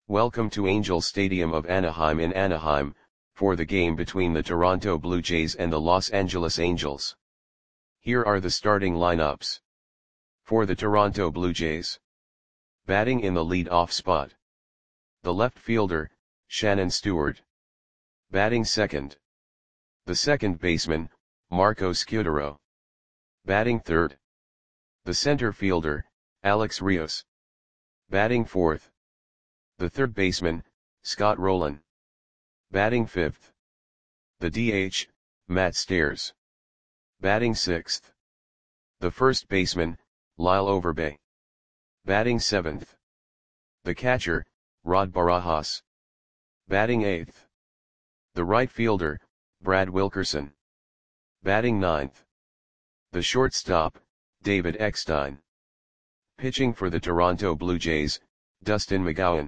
Welcome to Angels Stadium of Anaheim in Anaheim, for the game between the Toronto Blue Jays and the Los Angeles Angels. Here are the starting lineups. For the Toronto Blue Jays. Batting in the lead-off spot. The left fielder, Shannon Stewart. Batting second. The second baseman, Marco Scutaro. Batting third. The center fielder, Alex Rios. Batting fourth. The third baseman, Scott Rolen. Batting fifth. The DH, Matt Stairs. Batting sixth. The first baseman, Lyle Overbay. Batting seventh. The catcher, Rod Barajas. Batting eighth. The right fielder, Brad Wilkerson. Batting ninth. The shortstop, David Eckstein. Pitching for the Toronto Blue Jays, Dustin McGowan.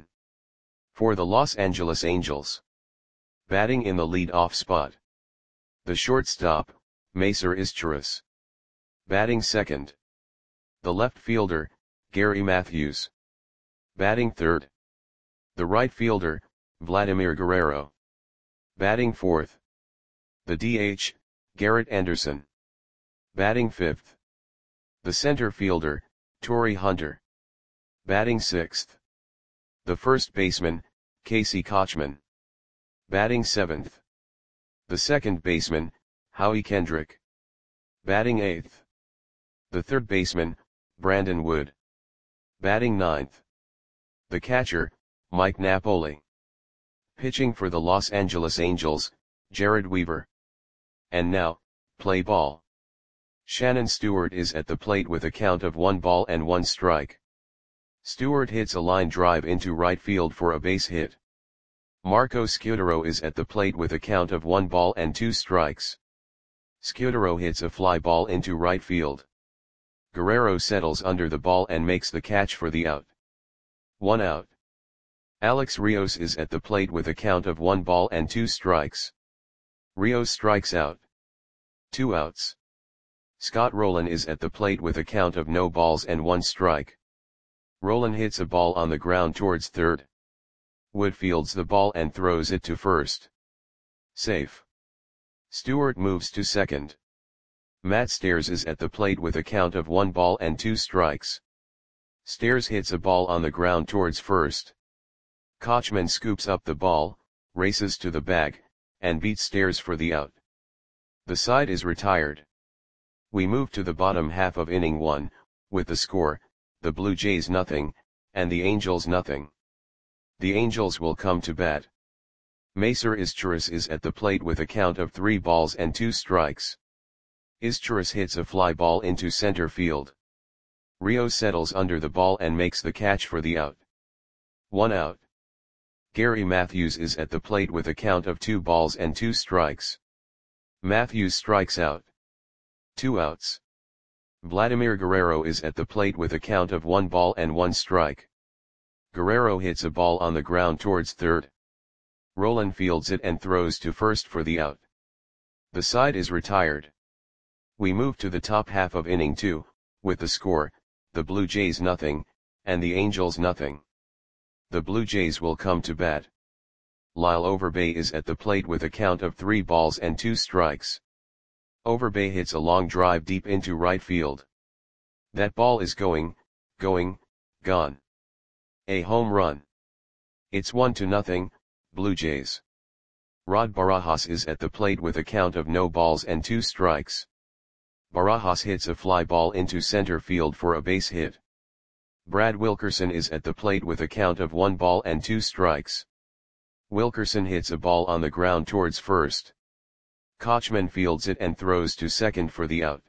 For the Los Angeles Angels. Batting in the lead-off spot. The shortstop, Macer Izturis. Batting second. The left fielder, Gary Matthews. Batting third. The right fielder, Vladimir Guerrero. Batting fourth. The DH, Garrett Anderson. Batting fifth. The center fielder, Torii Hunter. Batting sixth. The first baseman, Casey Kotchman. Batting seventh. The second baseman, Howie Kendrick. Batting eighth. The third baseman, Brandon Wood. Batting ninth. The catcher, Mike Napoli. Pitching for the Los Angeles Angels, Jared Weaver. And now, play ball. Shannon Stewart is at the plate with a count of 1 strike. Stewart hits a line drive into right field for a base hit. Marco Scutaro is at the plate with a count of 1 strikes. Scutaro hits a fly ball into right field. Guerrero settles under the ball and makes the catch for the out. 1 out. Alex Rios is at the plate with a count of 1 strikes. Rios strikes out. 2 outs. Scott Rolen is at the plate with a count of 1 strike. Rolen hits a ball on the ground towards third. Wood fields the ball and throws it to first. Safe. Stewart moves to second. Matt Stairs is at the plate with a count of 1 strikes. Stairs hits a ball on the ground towards first. Kotchman scoops up the ball, races to the bag, and beats Stairs for the out. The side is retired. We move to the bottom half of inning 1, with the score, the Blue Jays nothing, and the Angels nothing. The Angels will come to bat. Macer Izturis is at the plate with a count of 3 strikes. Izturis hits a fly ball into center field. Rios settles under the ball and makes the catch for the out. 1 out. Gary Matthews is at the plate with a count of 2 strikes. Matthews strikes out. 2 outs. Vladimir Guerrero is at the plate with a count of 1 strike. Guerrero hits a ball on the ground towards third. Rolen fields it and throws to first for the out. The side is retired. We move to the top half of inning 2, with the score, the Blue Jays nothing, and the Angels nothing. The Blue Jays will come to bat. Lyle Overbay is at the plate with a count of 3 strikes. Overbay hits a long drive deep into right field. That ball is going, gone. A home run. It's 1-0, Blue Jays. Rod Barajas is at the plate with a count of 2 strikes. Barajas hits a fly ball into center field for a base hit. Brad Wilkerson is at the plate with a count of 2 strikes. Wilkerson hits a ball on the ground towards first. Kotchman fields it and throws to second for the out.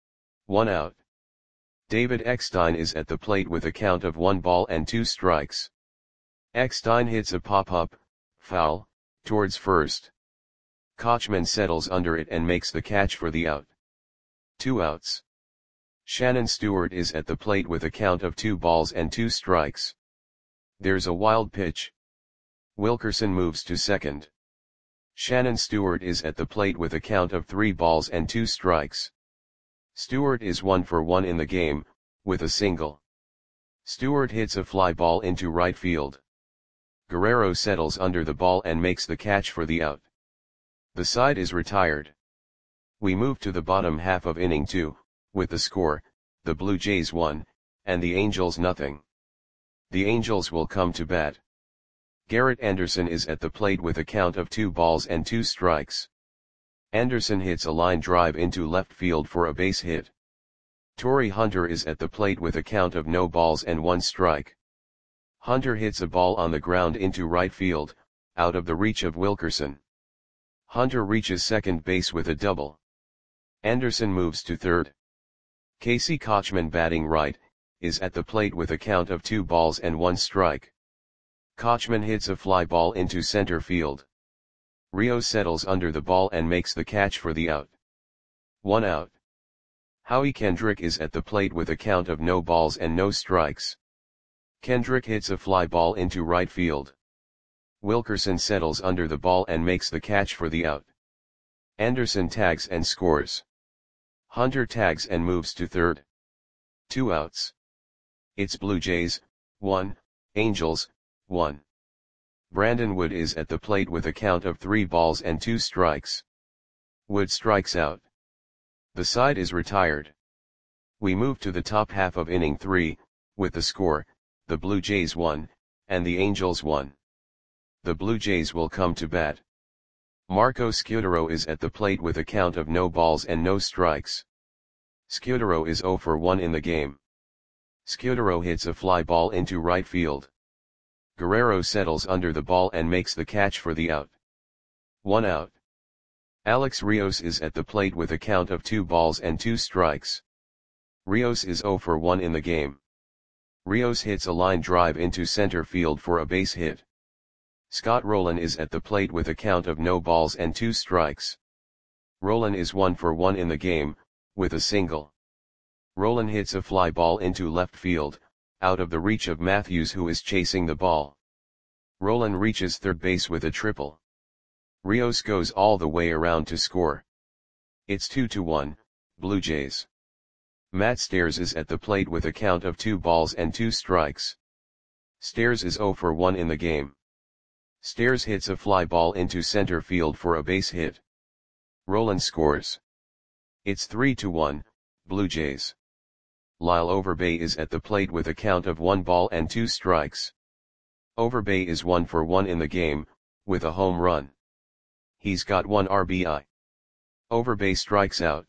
1 out. David Eckstein is at the plate with a count of 2 strikes. Eckstein hits a pop-up, foul, towards first. Kotchman settles under it and makes the catch for the out. 2 outs. Shannon Stewart is at the plate with a count of 2 strikes. There's a wild pitch. Wilkerson moves to second. Shannon Stewart is at the plate with a count of 3 strikes. Stewart is 1 for 1 in the game, with a single. Stewart hits a fly ball into right field. Guerrero settles under the ball and makes the catch for the out. The side is retired. We move to the bottom half of inning 2, with the score, the Blue Jays 1, and the Angels nothing. The Angels will come to bat. Garrett Anderson is at the plate with a count of 2 balls and 2 strikes. Anderson hits a line drive into left field for a base hit. Torrey Hunter is at the plate with a count of no balls and 1 strike. Hunter hits a ball on the ground into right field, out of the reach of Wilkerson. Hunter reaches second base with a double. Anderson moves to third. Casey Kochman, batting right, is at the plate with a count of 2 balls and 1 strike. Kochman hits a fly ball into center field. Rios settles under the ball and makes the catch for the out. 1 out. Howie Kendrick is at the plate with a count of no balls and no strikes. Kendrick hits a fly ball into right field. Wilkerson settles under the ball and makes the catch for the out. Anderson tags and scores. Hunter tags and moves to third. 2 outs. It's Blue Jays, 1, Angels, 1. Brandon Wood is at the plate with a count of 3 balls and 2 strikes. Wood strikes out. The side is retired. We move to the top half of inning 3, with the score, the Blue Jays 1, and the Angels 1. The Blue Jays will come to bat. Marco Scutaro is at the plate with a count of no balls and no strikes. Scutaro is 0 for 1 in the game. Scutaro hits a fly ball into right field. Guerrero settles under the ball and makes the catch for the out. 1 out. Alex Rios is at the plate with a count of 2 balls and 2 strikes. Rios is 0 for 1 in the game. Rios hits a line drive into center field for a base hit. Scott Rowland is at the plate with a count of no balls and 2 strikes. Rowland is 1 for 1 in the game, with a single. Rowland hits a fly ball into left field, out of the reach of Matthews, who is chasing the ball. Rowland reaches third base with a triple. Rios goes all the way around to score. It's 2-1, Blue Jays. Matt Stairs is at the plate with a count of 2 balls and 2 strikes. Stairs is 0 for 1 in the game. Stairs hits a fly ball into center field for a base hit. Rowland scores. It's 3-1, Blue Jays. Lyle Overbay is at the plate with a count of 1 ball and 2 strikes. Overbay is 1 for 1 in the game, with a home run. He's got 1 RBI. Overbay strikes out.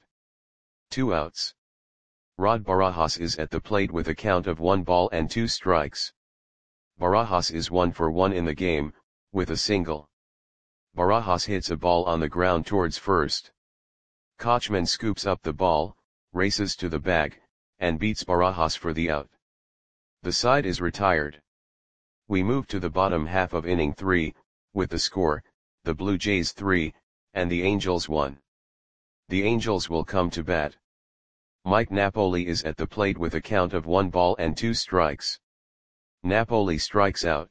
2 outs. Rod Barajas is at the plate with a count of 1 ball and 2 strikes. Barajas is 1 for 1 in the game, with a single. Barajas hits a ball on the ground towards first. Kochman scoops up the ball, races to the bag, and beats Barajas for the out. The side is retired. We move to the bottom half of inning 3, with the score, the Blue Jays 3, and the Angels 1. The Angels will come to bat. Mike Napoli is at the plate with a count of 1 ball and 2 strikes. Napoli strikes out.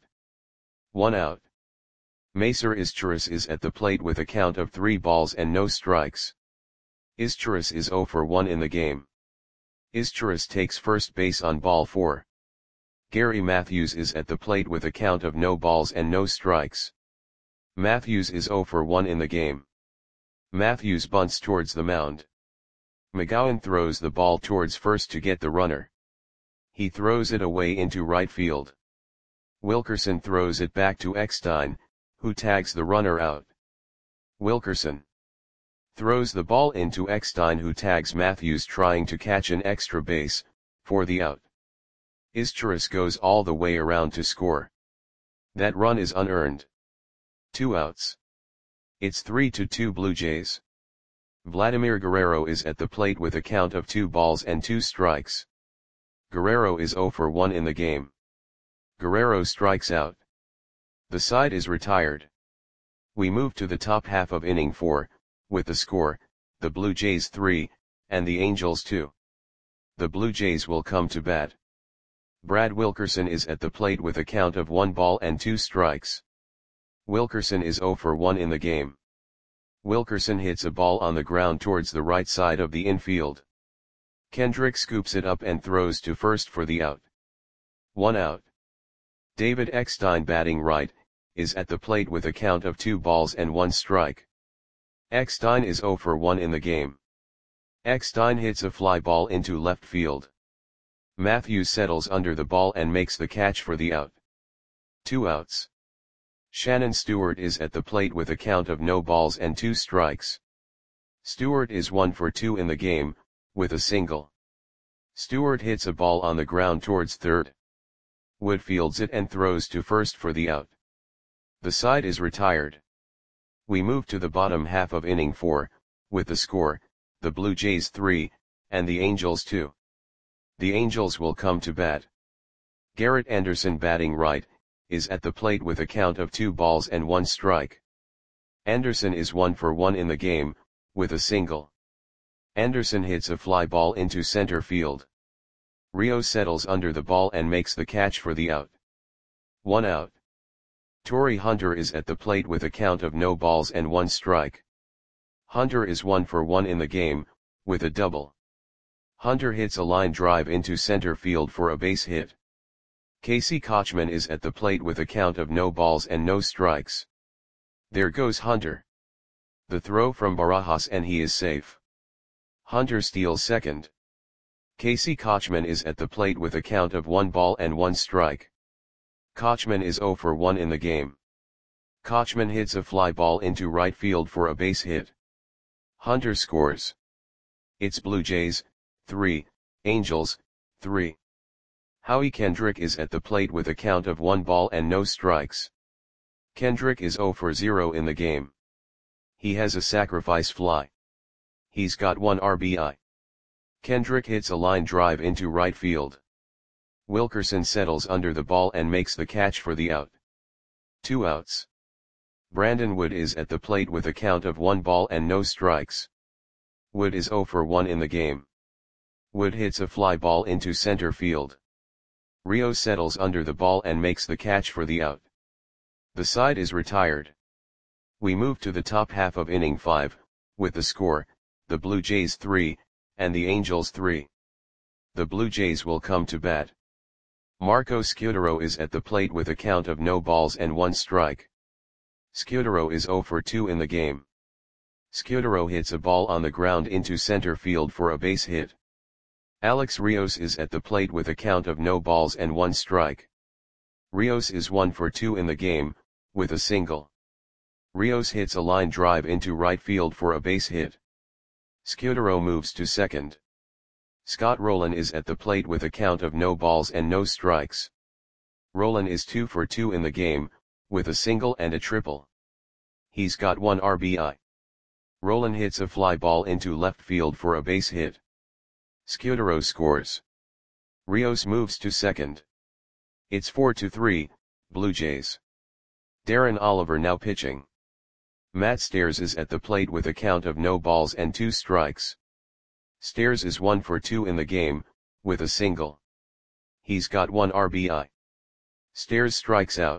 1 out. Macer Izturis is at the plate with a count of 3 balls and no strikes. Izturis is 0 for 1 in the game. Izturis takes first base on ball 4. Gary Matthews is at the plate with a count of no balls and no strikes. Matthews is 0 for 1 in the game. Matthews bunts towards the mound. McGowan throws the ball towards first to get the runner. He throws it away into right field. Wilkerson throws it back to Eckstein, who tags the runner out. Wilkerson throws the ball into Eckstein, who tags Matthews, trying to catch an extra base, for the out. Izturis goes all the way around to score. That run is unearned. 2 outs. It's 3-2 Blue Jays. Vladimir Guerrero is at the plate with a count of 2 balls and 2 strikes. Guerrero is 0 for 1 in the game. Guerrero strikes out. The side is retired. We move to the top half of inning 4, with the score, the Blue Jays 3, and the Angels 2. The Blue Jays will come to bat. Brad Wilkerson is at the plate with a count of 1 ball and 2 strikes. Wilkerson is 0 for 1 in the game. Wilkerson hits a ball on the ground towards the right side of the infield. Kendrick scoops it up and throws to first for the out. 1 out. David Eckstein batting right, is at the plate with a count of 2 balls and 1 strike. Eckstein is 0 for 1 in the game. Eckstein hits a fly ball into left field. Matthews settles under the ball and makes the catch for the out. 2 outs. Shannon Stewart is at the plate with a count of no balls and 2 strikes. Stewart is 1 for 2 in the game, with a single. Stewart hits a ball on the ground towards third. Wood fields it and throws to first for the out. The side is retired. We move to the bottom half of inning 4, with the score, the Blue Jays 3, and the Angels 2. The Angels will come to bat. Garrett Anderson batting right, is at the plate with a count of 2 balls and 1 strike. Anderson is 1 for 1 in the game, with a single. Anderson hits a fly ball into center field. Rios settles under the ball and makes the catch for the out. 1 out. Torrey Hunter is at the plate with a count of no balls and 1 strike. Hunter is 1 for 1 in the game, with a double. Hunter hits a line drive into center field for a base hit. Casey Kotchman is at the plate with a count of no balls and no strikes. There goes Hunter. The throw from Barajas and he is safe. Hunter steals second. Casey Kotchman is at the plate with a count of 1 ball and 1 strike. Kotchman is 0 for 1 in the game. Kotchman hits a fly ball into right field for a base hit. Hunter scores. It's Blue Jays, 3, Angels, 3. Howie Kendrick is at the plate with a count of 1 ball and no strikes. Kendrick is 0 for 0 in the game. He has a sacrifice fly. He's got 1 RBI. Kendrick hits a line drive into right field. Wilkerson settles under the ball and makes the catch for the out. 2 outs. Brandon Wood is at the plate with a count of 1 ball and no strikes. Wood is 0 for 1 in the game. Wood hits a fly ball into center field. Rios settles under the ball and makes the catch for the out. The side is retired. We move to the top half of inning 5, with the score, the Blue Jays 3, and the Angels 3. The Blue Jays will come to bat. Marco Scutaro is at the plate with a count of no balls and 1 strike. Scutaro is 0 for 2 in the game. Scutaro hits a ball on the ground into center field for a base hit. Alex Rios is at the plate with a count of no balls and 1 strike. Rios is 1 for 2 in the game, with a single. Rios hits a line drive into right field for a base hit. Scutaro moves to second. Scott Rowland is at the plate with a count of no balls and no strikes. Rowland is 2 for 2 in the game, with a single and a triple. He's got 1 RBI. Rowland hits a fly ball into left field for a base hit. Scutaro scores. Rios moves to second. It's 4-3, Blue Jays. Darren Oliver now pitching. Matt Stairs is at the plate with a count of no balls and 2 strikes. Stairs is 1 for 2 in the game, with a single. He's got 1 RBI. Stairs strikes out.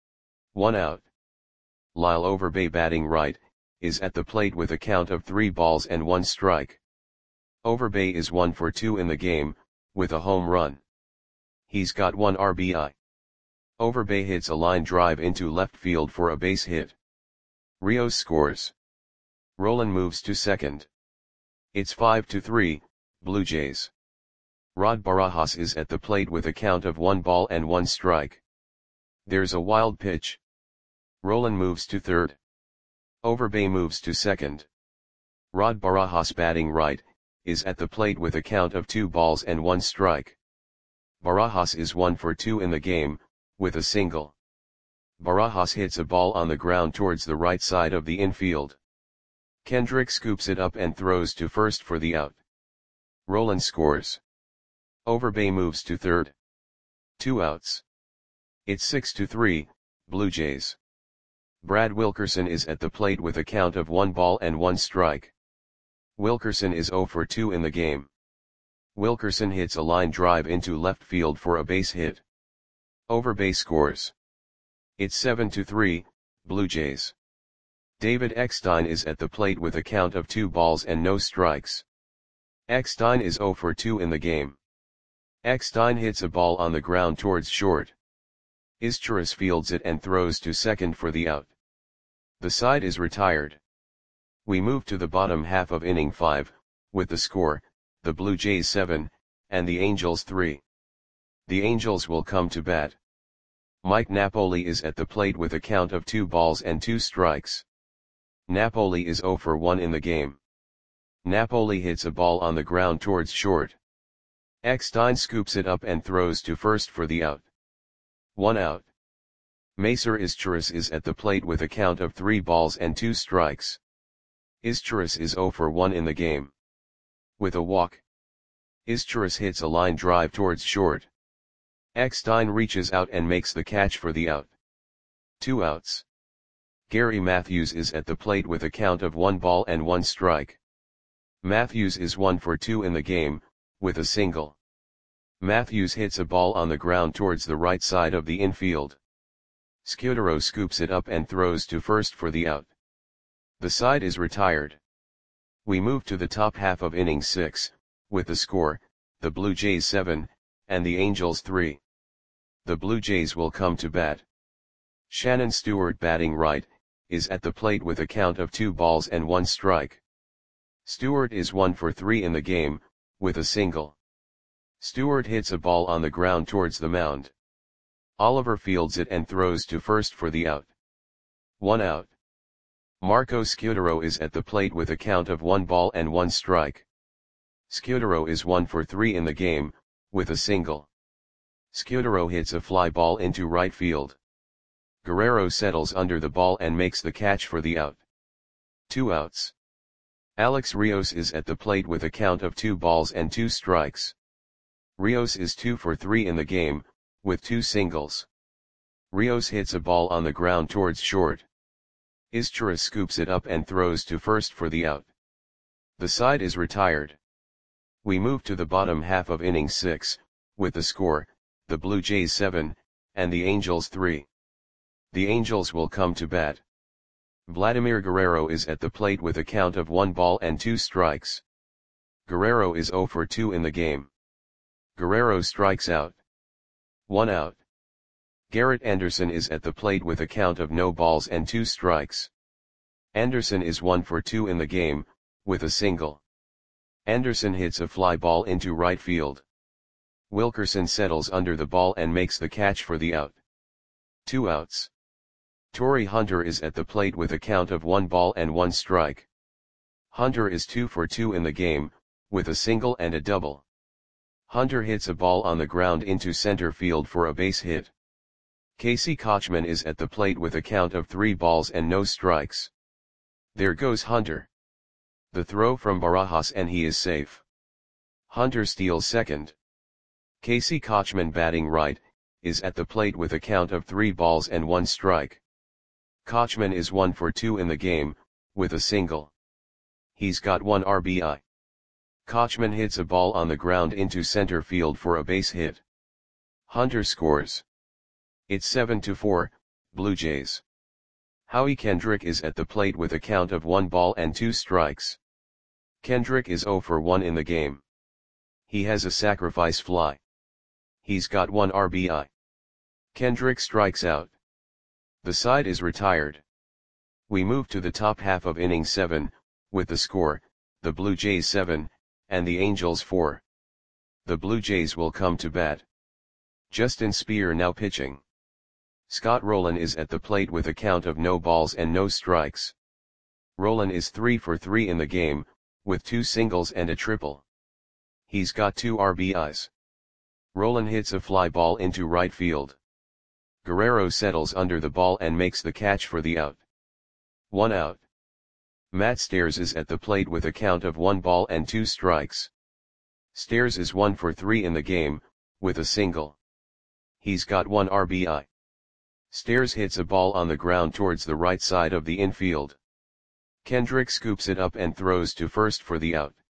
1 out. Lyle Overbay batting right, is at the plate with a count of 3 balls and 1 strike. Overbay is 1 for 2 in the game, with a home run. He's got 1 RBI. Overbay hits a line drive into left field for a base hit. Rios scores. Rowland moves to second. It's 5-3, Blue Jays. Rod Barajas is at the plate with a count of 1 ball and 1 strike. There's a wild pitch. Rowland moves to third. Overbay moves to second. Rod Barajas batting right, is at the plate with a count of 2 balls and 1 strike. Barajas is 1 for 2 in the game, with a single. Barajas hits a ball on the ground towards the right side of the infield. Kendrick scoops it up and throws to first for the out. Rowland scores. Overbay moves to third. 2 outs. It's 6-3, Blue Jays. Brad Wilkerson is at the plate with a count of 1 ball and 1 strike. Wilkerson is 0 for 2 in the game. Wilkerson hits a line drive into left field for a base hit. Overbay scores. It's 7-3, Blue Jays. David Eckstein is at the plate with a count of 2 balls and no strikes. Eckstein is 0 for 2 in the game. Eckstein hits a ball on the ground towards short. Izturis fields it and throws to second for the out. The side is retired. We move to the bottom half of inning 5, with the score, the Blue Jays 7, and the Angels 3. The Angels will come to bat. Mike Napoli is at the plate with a count of 2 balls and 2 strikes. Napoli is 0 for 1 in the game. Napoli hits a ball on the ground towards short. Eckstein scoops it up and throws to first for the out. 1 out. Macer Izturis is at the plate with a count of 3 balls and 2 strikes. Izturis is 0 for 1 in the game. With a walk, Izturis hits a line drive towards short. Eckstein reaches out and makes the catch for the out. 2 outs. Gary Matthews is at the plate with a count of 1 ball and 1 strike. Matthews is 1 for 2 in the game, with a single. Matthews hits a ball on the ground towards the right side of the infield. Scudero scoops it up and throws to first for the out. The side is retired. We move to the top half of inning 6, with the score, the Blue Jays 7, and the Angels 3. The Blue Jays will come to bat. Shannon Stewart, batting right, is at the plate with a count of 2 balls and 1 strike. Stewart is 1 for 3 in the game, with a single. Stewart hits a ball on the ground towards the mound. Oliver fields it and throws to first for the out. 1 out. Marco Scudero is at the plate with a count of 1 ball and 1 strike. Scudero is 1 for 3 in the game, with a single. Scudero hits a fly ball into right field. Guerrero settles under the ball and makes the catch for the out. 2 outs. Alex Rios is at the plate with a count of 2 balls and 2 strikes. Rios is 2 for 3 in the game, with 2 singles. Rios hits a ball on the ground towards short. Izturis scoops it up and throws to first for the out. The side is retired. We move to the bottom half of inning 6, with the score, the Blue Jays 7, and the Angels 3. The Angels will come to bat. Vladimir Guerrero is at the plate with a count of 1 ball and 2 strikes. Guerrero is 0 for 2 in the game. Guerrero strikes out. 1 out. Garrett Anderson is at the plate with a count of no balls and 2 strikes. Anderson is 1 for 2 in the game, with a single. Anderson hits a fly ball into right field. Wilkerson settles under the ball and makes the catch for the out. 2 outs. Torrey Hunter is at the plate with a count of 1 ball and 1 strike. Hunter is 2 for 2 in the game, with a single and a double. Hunter hits a ball on the ground into center field for a base hit. Casey Kochman is at the plate with a count of 3 balls and no strikes. There goes Hunter. The throw from Barajas and he is safe. Hunter steals second. Casey Kochman, batting right, is at the plate with a count of 3 balls and 1 strike. Kochman is 1 for 2 in the game, with a single. He's got 1 RBI. Kochman hits a ball on the ground into center field for a base hit. Hunter scores. It's 7-4, Blue Jays. Howie Kendrick is at the plate with a count of 1 ball and 2 strikes. Kendrick is 0 for 1 in the game. He has a sacrifice fly. He's got 1 RBI. Kendrick strikes out. The side is retired. We move to the top half of inning 7, with the score, the Blue Jays 7, and the Angels 4. The Blue Jays will come to bat. Justin Speer now pitching. Scott Rowland is at the plate with a count of no balls and no strikes. Rowland is 3 for 3 in the game, with 2 singles and a triple. He's got 2 RBIs. Rowland hits a fly ball into right field. Guerrero settles under the ball and makes the catch for the out. 1 out. Matt Stairs is at the plate with a count of 1 ball and 2 strikes. Stairs is 1 for 3 in the game, with a single. He's got 1 RBI. Stairs hits a ball on the ground towards the right side of the infield. Kendrick scoops it up and throws to first for the out.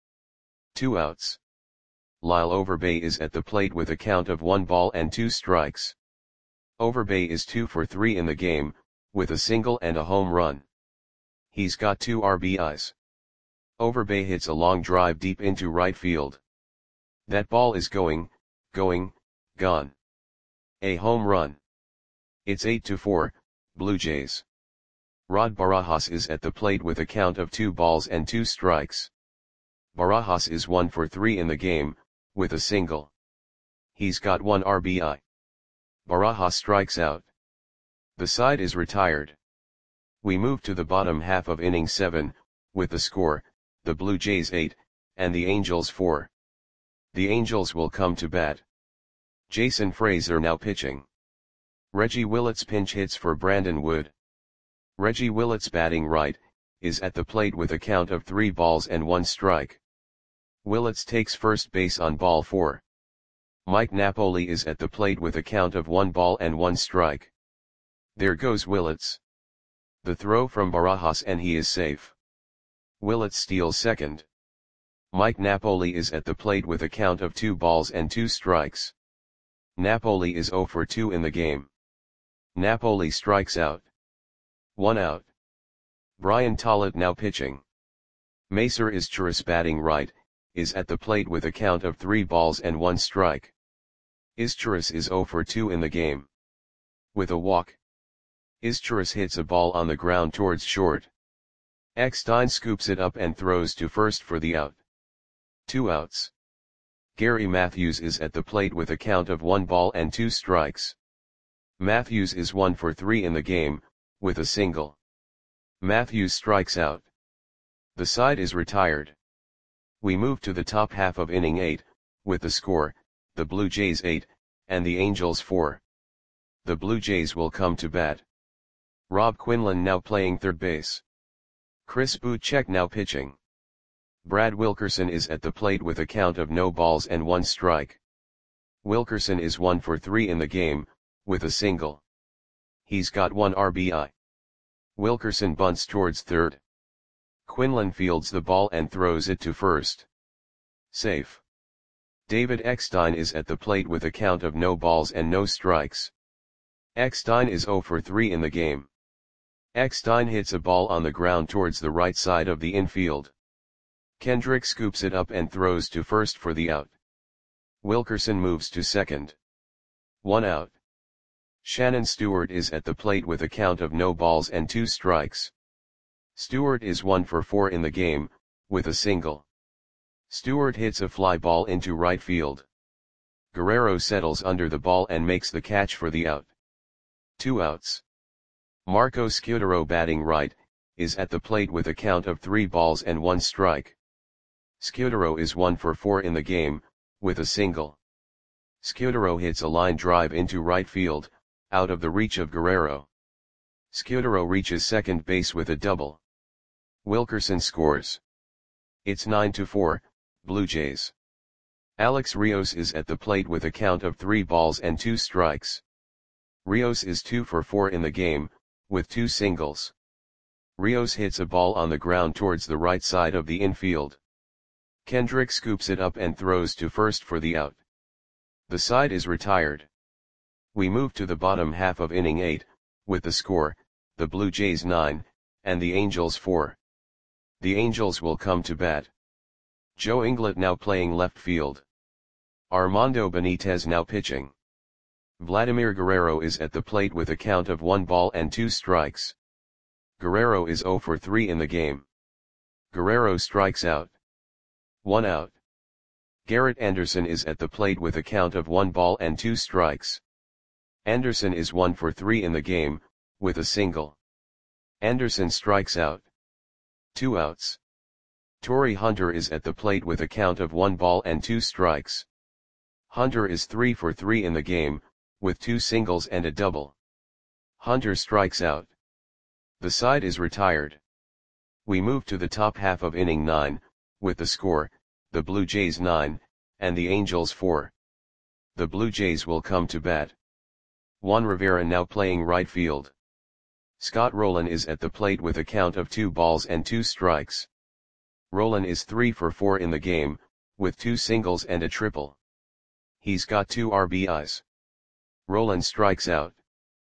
2 outs. Lyle Overbay is at the plate with a count of 1 ball and 2 strikes. Overbay is 2 for 3 in the game, with a single and a home run. He's got 2 RBIs. Overbay hits a long drive deep into right field. That ball is gone. A home run. It's 8-4, Blue Jays. Rod Barajas is at the plate with a count of 2 balls and 2 strikes. Barajas is 1 for 3 in the game, with a single. He's got 1 RBI. Barajas strikes out. The side is retired. We move to the bottom half of inning 7, with the score, the Blue Jays 8, and the Angels 4. The Angels will come to bat. Jason Frazier now pitching. Reggie Willits pinch hits for Brandon Wood. Reggie Willits batting right, is at the plate with a count of 3 balls and 1 strike. Willits takes first base on ball 4. Mike Napoli is at the plate with a count of 1 ball and 1 strike. There goes Willits. The throw from Barajas and he is safe. Willits steals second. Mike Napoli is at the plate with a count of 2 balls and 2 strikes. Napoli is 0 for 2 in the game. Napoli strikes out. 1 out. Brian Tollett now pitching. Macer Izturis batting right, is at the plate with a count of 3 balls and 1 strike. Izturis is 0 for 2 in the game. With a walk, Izturis hits a ball on the ground towards short. Eckstein scoops it up and throws to first for the out. 2 outs. Gary Matthews is at the plate with a count of 1 ball and 2 strikes. Matthews is 1 for 3 in the game, with a single. Matthews strikes out. The side is retired. We move to the top half of inning 8, with the score, the Blue Jays 8, and the Angels 4. The Blue Jays will come to bat. Rob Quinlan now playing third base. Chris Bouchek now pitching. Brad Wilkerson is at the plate with a count of no balls and 1 strike. Wilkerson is 1 for 3 in the game, with a single. He's got 1 RBI. Wilkerson bunts towards third. Quinlan fields the ball and throws it to first. Safe. David Eckstein is at the plate with a count of no balls and no strikes. Eckstein is 0 for 3 in the game. Eckstein hits a ball on the ground towards the right side of the infield. Kendrick scoops it up and throws to first for the out. Wilkerson moves to second. 1 out. Shannon Stewart is at the plate with a count of no balls and 2 strikes. Stewart is 1 for 4 in the game, with a single. Stewart hits a fly ball into right field. Guerrero settles under the ball and makes the catch for the out. 2 outs. Marco Scudero batting right, is at the plate with a count of 3 balls and 1 strike. Scudero is 1 for 4 in the game, with a single. Scudero hits a line drive into right field, out of the reach of Guerrero. Scudero reaches second base with a double. Wilkerson scores. It's 9-4, Blue Jays. Alex Rios is at the plate with a count of 3 balls and 2 strikes. Rios is 2 for 4 in the game, with 2 singles. Rios hits a ball on the ground towards the right side of the infield. Kendrick scoops it up and throws to first for the out. The side is retired. We move to the bottom half of inning 8, with the score, the Blue Jays 9, and the Angels 4. The Angels will come to bat. Joe Inglet now playing left field. Armando Benitez now pitching. Vladimir Guerrero is at the plate with a count of 1 ball and 2 strikes. Guerrero is 0 for 3 in the game. Guerrero strikes out. 1 out. Garrett Anderson is at the plate with a count of 1 ball and 2 strikes. Anderson is 1 for 3 in the game, with a single. Anderson strikes out. 2 outs. Torrey Hunter is at the plate with a count of 1 ball and 2 strikes. Hunter is 3 for 3 in the game, with 2 singles and a double. Hunter strikes out. The side is retired. We move to the top half of inning 9, with the score, the Blue Jays 9, and the Angels 4. The Blue Jays will come to bat. Juan Rivera now playing right field. Scott Rowland is at the plate with a count of 2 balls and 2 strikes. Rowland is 3 for 4 in the game, with 2 singles and a triple. He's got 2 RBIs. Rowland strikes out.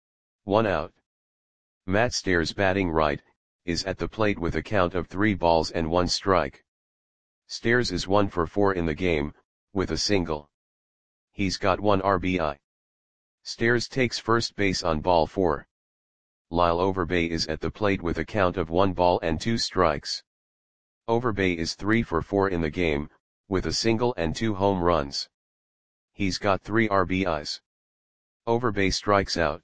1 out. Matt Stairs batting right, is at the plate with a count of 3 balls and 1 strike. Stairs is 1 for 4 in the game, with a single. He's got 1 RBI. Stairs takes first base on ball 4. Lyle Overbay is at the plate with a count of 1 ball and 2 strikes. Overbay is 3 for 4 in the game, with a single and 2 home runs. He's got 3 RBIs. Overbay strikes out.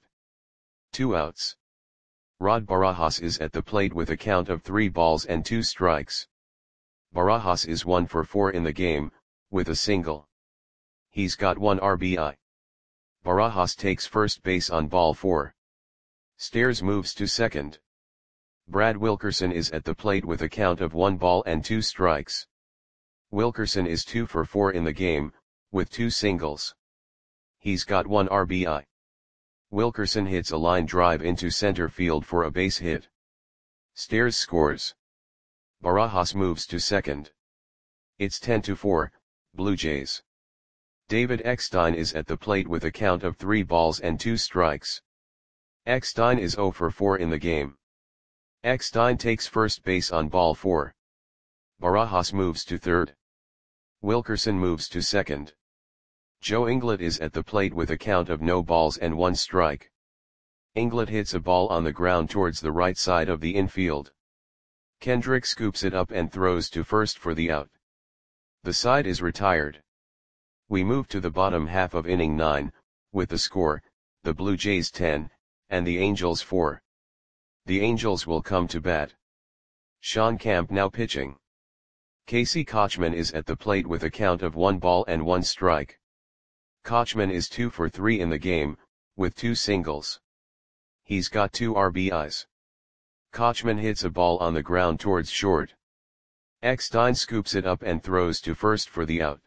2 outs. Rod Barajas is at the plate with a count of 3 balls and 2 strikes. Barajas is 1 for 4 in the game, with a single. He's got 1 RBI. Barajas takes first base on ball 4. Stairs moves to second. Brad Wilkerson is at the plate with a count of 1 ball and 2 strikes. Wilkerson is 2 for 4 in the game, with 2 singles. He's got 1 RBI. Wilkerson hits a line drive into center field for a base hit. Stairs scores. Barajas moves to second. It's 10-4, Blue Jays. David Eckstein is at the plate with a count of 3 balls and 2 strikes. Eckstein is 0 for 4 in the game. Eckstein takes first base on ball 4. Barajas moves to third. Wilkerson moves to second. Joe Inglet is at the plate with a count of no balls and 1 strike. Inglet hits a ball on the ground towards the right side of the infield. Kendrick scoops it up and throws to first for the out. The side is retired. We move to the bottom half of inning 9, with the score, the Blue Jays 10, and the Angels 4. The Angels will come to bat. Sean Camp now pitching. Casey Kochman is at the plate with a count of 1 ball and 1 strike. Kochman is 2 for 3 in the game, with 2 singles. He's got 2 RBIs. Kochman hits a ball on the ground towards short. Eckstein scoops it up and throws to first for the out.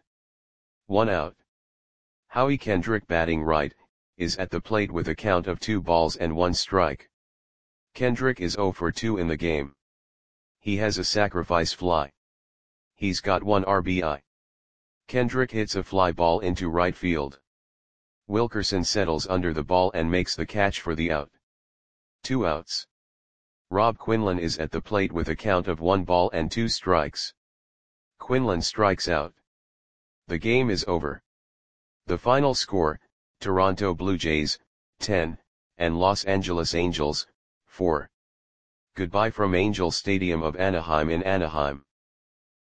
1 out. Howie Kendrick, batting right, is at the plate with a count of 2 balls and 1 strike. Kendrick is 0 for 2 in the game. He has a sacrifice fly. He's got 1 RBI. Kendrick hits a fly ball into right field. Wilkerson settles under the ball and makes the catch for the out. 2 outs. Rob Quinlan is at the plate with a count of 1 ball and 2 strikes. Quinlan strikes out. The game is over. The final score, Toronto Blue Jays, 10, and Los Angeles Angels, 4. Goodbye from Angel Stadium of Anaheim in Anaheim.